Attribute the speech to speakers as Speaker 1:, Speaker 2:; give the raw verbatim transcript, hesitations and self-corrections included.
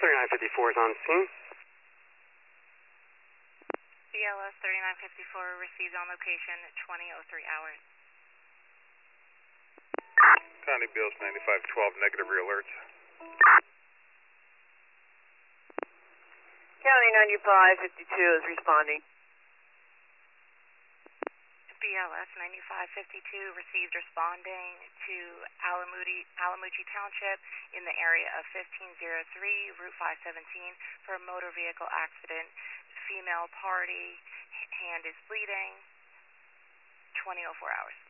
Speaker 1: thirty-nine fifty-four is on scene.
Speaker 2: B L S thirty-nine fifty-four received on location at twenty oh three hours.
Speaker 3: County Bills ninety-five twelve, negative rear alerts.
Speaker 4: County ninety-five fifty-two is responding.
Speaker 2: B L S ninety-five fifty-two received responding to Alamuti, Alamuchi Township in the area of fifteen oh three, Route five seventeen for a motor vehicle accident. Female party, hand is bleeding, twenty oh four hours.